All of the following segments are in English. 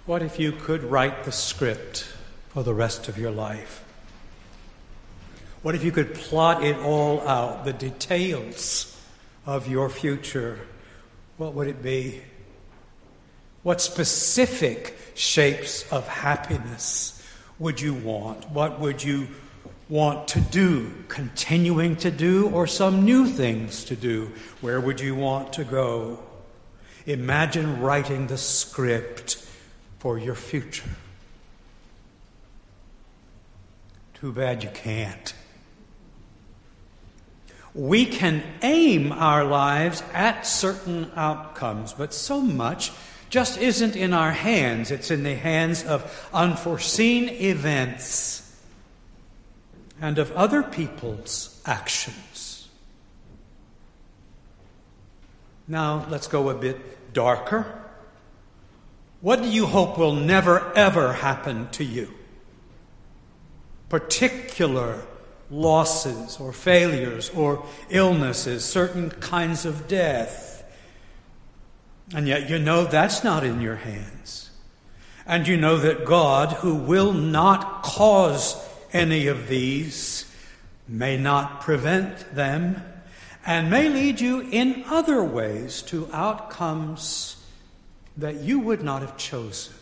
What if you could write the script for the rest of your life? What if you could plot it all out, the details of your future? What would it be? What specific shapes of happiness would you want? What would you want to do, continuing to do, or some new things to do? Where would you want to go? Imagine writing the script for your future. Too bad you can't. We can aim our lives at certain outcomes, but so much just isn't in our hands. It's in the hands of unforeseen events and of other people's actions. Now, let's go a bit darker. What do you hope will never, ever happen to you? Particular losses or failures or illnesses, certain kinds of death. And yet you know that's not in your hands. And you know that God, who will not cause any of these, may not prevent them, and may lead you in other ways to outcomes that you would not have chosen.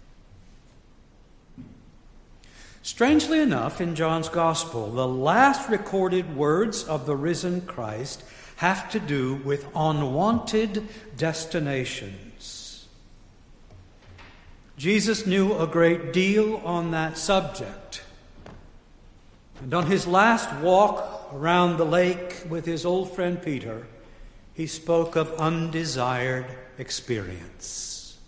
Strangely enough, in John's Gospel, the last recorded words of the risen Christ have to do with unwanted destinations. Jesus knew a great deal on that subject. And on his last walk around the lake with his old friend Peter, he spoke of undesired experience.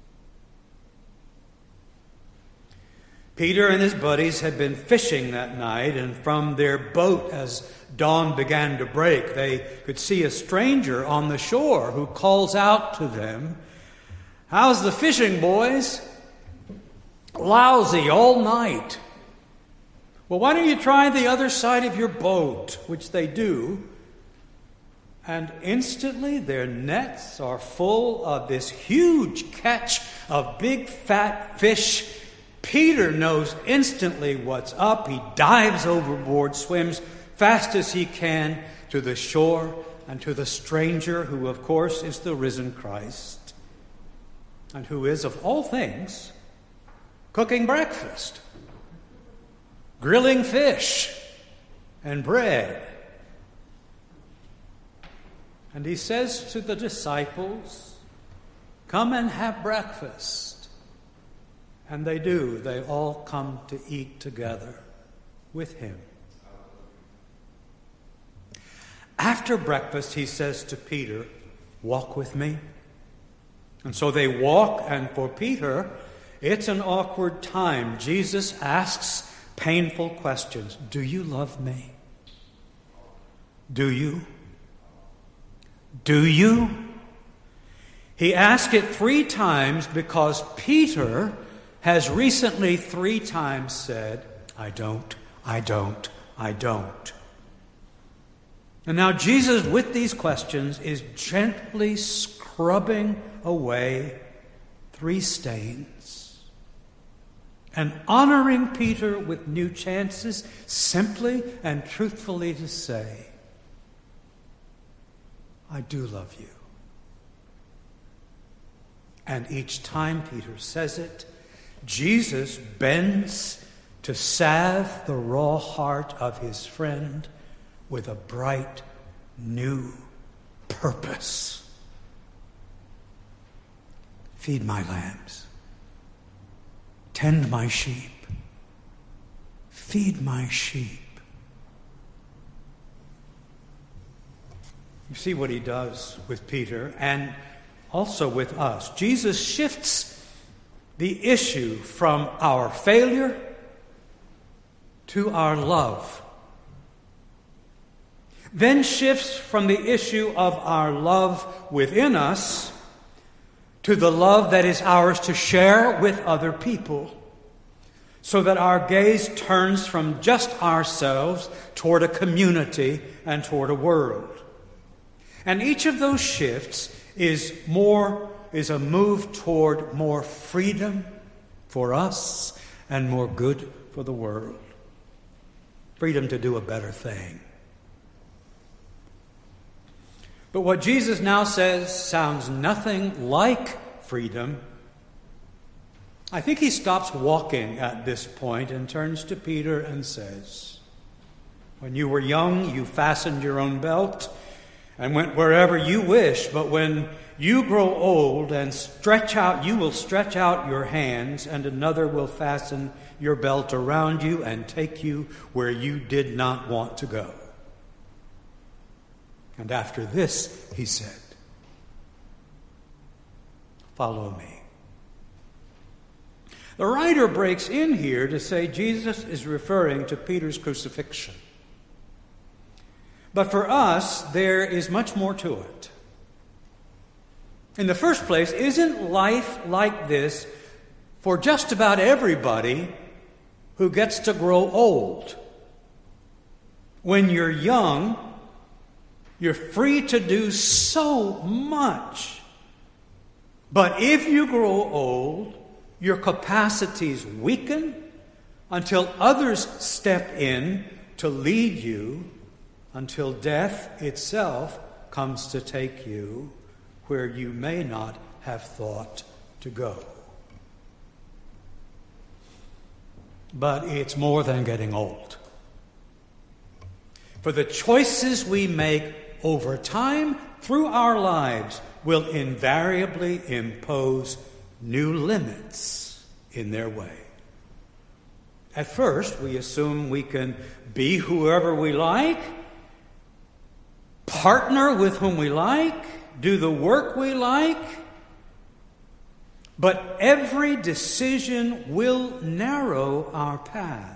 Peter and his buddies had been fishing that night, and from their boat, as dawn began to break, they could see a stranger on the shore who calls out to them, "How's the fishing, boys?" "Lousy all night." "Well, why don't you try the other side of your boat?" Which they do. And instantly their nets are full of this huge catch of big fat fish. Peter knows instantly what's up. He dives overboard, swims fast as he can to the shore and to the stranger, who of course is the risen Christ, and who is, of all things, cooking breakfast, grilling fish and bread. And he says to the disciples, "Come and have breakfast." And they do. They all come to eat together with him. After breakfast, he says to Peter, "Walk with me." And so they walk, and for Peter, it's an awkward time. Jesus asks painful questions. Do you love me? Do you? Do you? He asked it 3 times because Peter has recently 3 times said, I don't. And now Jesus, with these questions, is gently scrubbing away 3 stains and honoring Peter with new chances, simply and truthfully to say, I do love you. And each time Peter says it, Jesus bends to salve the raw heart of his friend with a bright, new purpose. Feed my lambs. Tend my sheep. Feed my sheep. You see what he does with Peter and also with us. Jesus shifts the issue from our failure to our love. Then shifts from the issue of our love within us to the love that is ours to share with other people, so that our gaze turns from just ourselves toward a community and toward a world. And each of those shifts is more is a move toward more freedom for us and more good for the world. Freedom to do a better thing. But what Jesus now says sounds nothing like freedom. I think he stops walking at this point and turns to Peter and says, "When you were young, you fastened your own belt and went wherever you wish. But when you grow old and you will stretch out your hands, and another will fasten your belt around you and take you where you did not want to go. And after this," he said, "follow me." The writer breaks in here to say Jesus is referring to Peter's crucifixion. But for us, there is much more to it. In the first place, isn't life like this for just about everybody who gets to grow old? When you're young, you're free to do so much. But if you grow old, your capacities weaken until others step in to lead you, until death itself comes to take you where you may not have thought to go. But it's more than getting old. For the choices we make over time through our lives will invariably impose new limits in their way. At first, we assume we can be whoever we like, partner with whom we like, do the work we like, but every decision will narrow our path.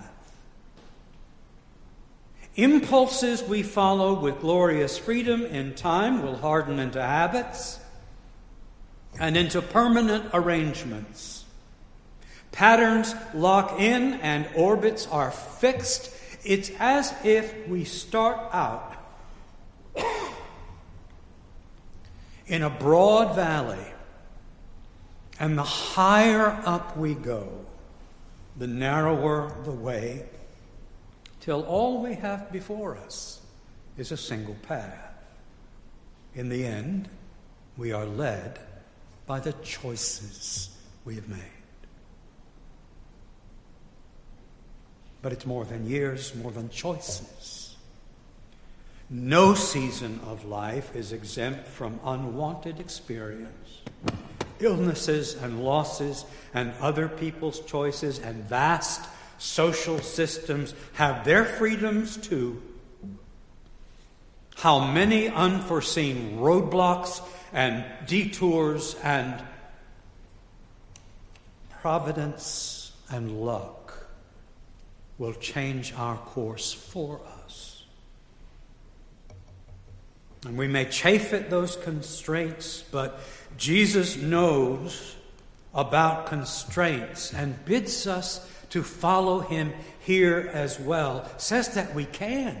Impulses we follow with glorious freedom in time will harden into habits and into permanent arrangements. Patterns lock in and orbits are fixed. It's as if we start out in a broad valley, and the higher up we go, the narrower the way, till all we have before us is a single path. In the end, we are led by the choices we have made. But it's more than years, more than choices. No season of life is exempt from unwanted experience. Illnesses and losses and other people's choices and vast social systems have their freedoms too. How many unforeseen roadblocks and detours and providence and luck will change our course for us. And we may chafe at those constraints, but Jesus knows about constraints and bids us to follow him here as well. Says that we can.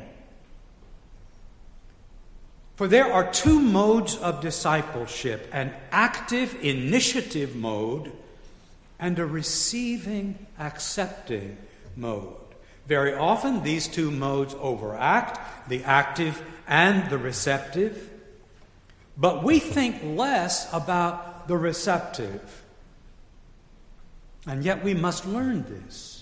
For there are two modes of discipleship: an active initiative mode and a receiving, accepting mode. Very often these two modes overact, the active and the receptive. But we think less about the receptive. And yet we must learn this.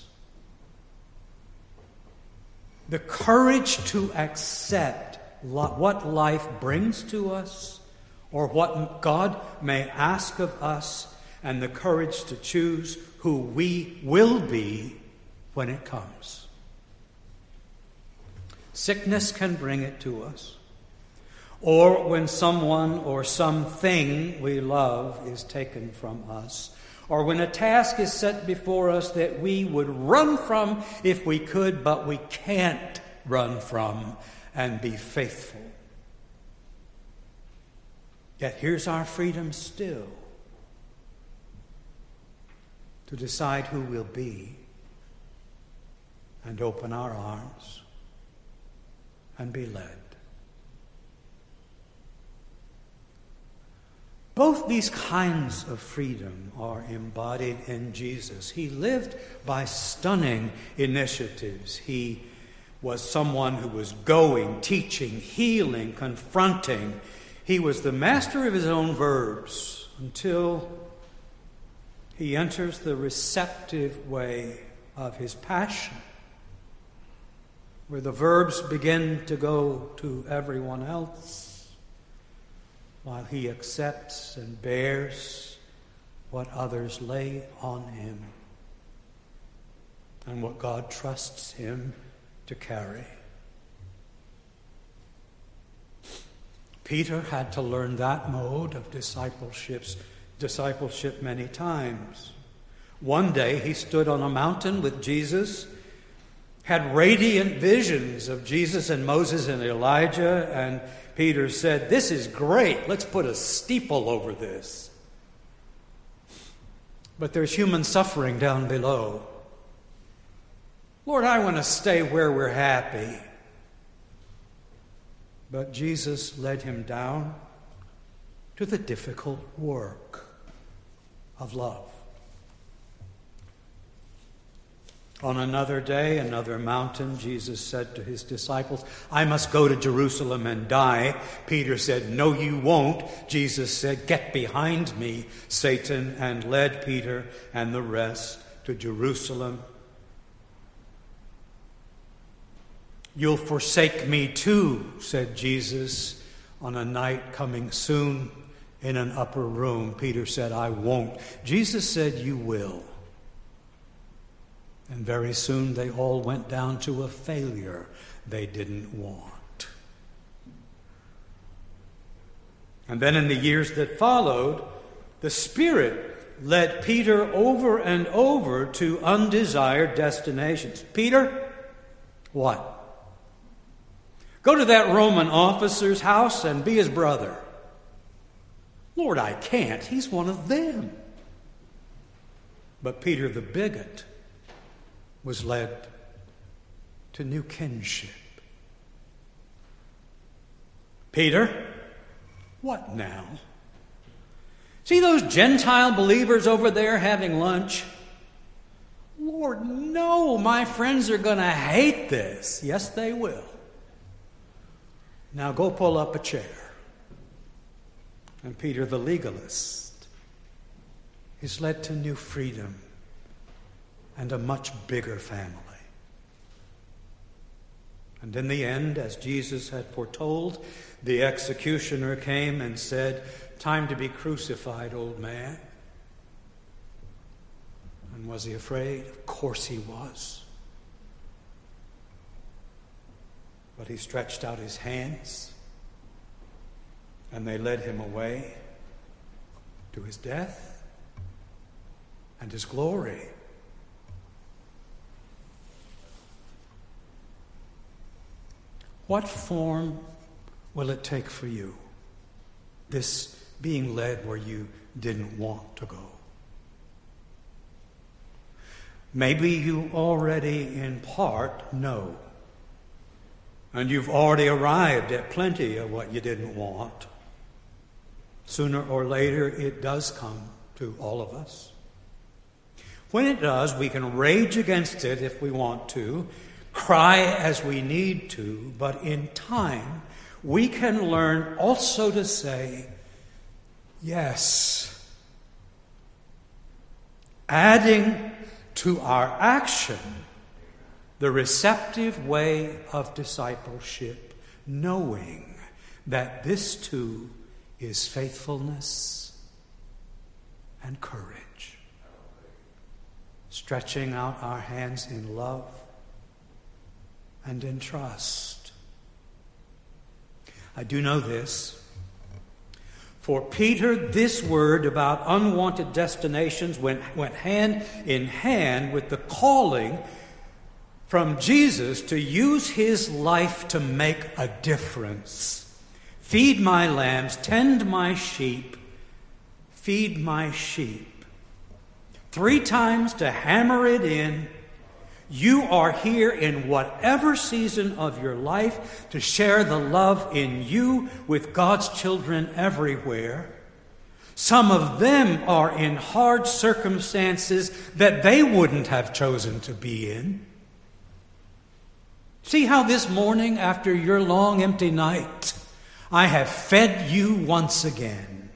The courage to accept what life brings to us, or what God may ask of us, and the courage to choose who we will be when it comes. Sickness can bring it to us, or when someone or something we love is taken from us, or when a task is set before us that we would run from if we could, but we can't run from and be faithful. Yet here's our freedom still, to decide who we'll be and open our arms and be led. Both these kinds of freedom are embodied in Jesus. He lived by stunning initiatives. He was someone who was going, teaching, healing, confronting. He was the master of his own verbs until he enters the receptive way of his passion, where the verbs begin to go to everyone else, while he accepts and bears what others lay on him and what God trusts him to carry. Peter had to learn that mode of discipleship many times. One day he stood on a mountain with Jesus, had radiant visions of Jesus and Moses and Elijah, and Peter said, "This is great. Let's put a steeple over this." But there's human suffering down below. Lord, I want to stay where we're happy. But Jesus led him down to the difficult work of love. On another day, another mountain, Jesus said to his disciples, "I must go to Jerusalem and die." Peter said, "No, you won't." Jesus said, "Get behind me, Satan," and led Peter and the rest to Jerusalem. "You'll forsake me too," said Jesus on a night coming soon in an upper room. Peter said, "I won't." Jesus said, "You will." And very soon they all went down to a failure they didn't want. And then in the years that followed, the Spirit led Peter over and over to undesired destinations. "Peter, what? Go to that Roman officer's house and be his brother." "Lord, I can't. He's one of them." But Peter the bigot was led to new kinship. "Peter, what now? See those Gentile believers over there having lunch?" "Lord, no, my friends are going to hate this." "Yes, they will. Now go pull up a chair." And Peter the legalist is led to new freedom and a much bigger family. And in the end, as Jesus had foretold, the executioner came and said, "Time to be crucified, old man." And was he afraid? Of course he was. But he stretched out his hands, and they led him away to his death and his glory. What form will it take for you, this being led where you didn't want to go? Maybe you already in part know, and you've already arrived at plenty of what you didn't want. Sooner or later, it does come to all of us. When it does, we can rage against it if we want to, cry as we need to, but in time, we can learn also to say, yes. Adding to our action the receptive way of discipleship, knowing that this too is faithfulness and courage. Stretching out our hands in love and in trust. I do know this. For Peter, this word about unwanted destinations went hand in hand with the calling from Jesus to use his life to make a difference. Feed my lambs, tend my sheep, feed my sheep. 3 times to hammer it in. You are here in whatever season of your life to share the love in you with God's children everywhere. Some of them are in hard circumstances that they wouldn't have chosen to be in. See how this morning, after your long empty night, I have fed you once again.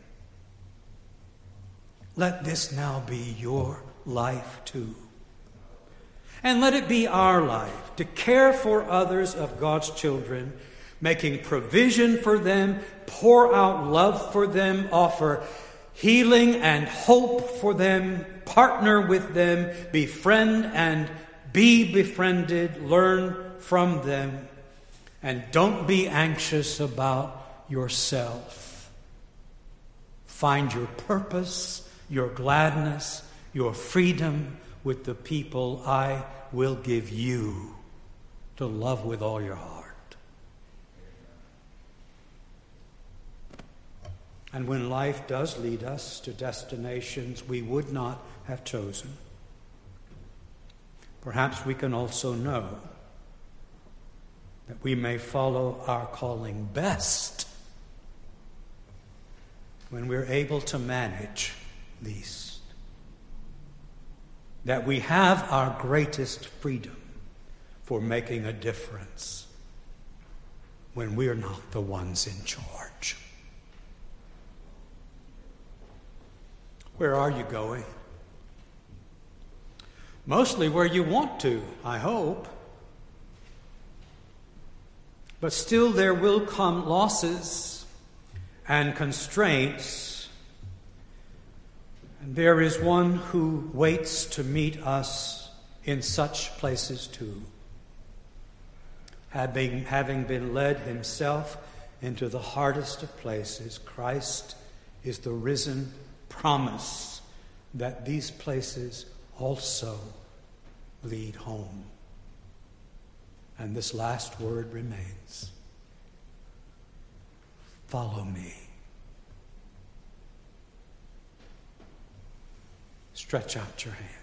Let this now be your life too. And let it be our life to care for others of God's children, making provision for them, pour out love for them, offer healing and hope for them, partner with them, befriend and be befriended, learn from them, and don't be anxious about yourself. Find your purpose, your gladness, your freedom with the people I will give you to love with all your heart. And when life does lead us to destinations we would not have chosen, perhaps we can also know that we may follow our calling best when we're able to manage least. That we have our greatest freedom for making a difference when we're not the ones in charge. Where are you going? Mostly where you want to, I hope. But still there will come losses and constraints. And there is one who waits to meet us in such places too. Having been led himself into the hardest of places, Christ is the risen promise that these places also lead home. And this last word remains: follow me. Stretch out your hand.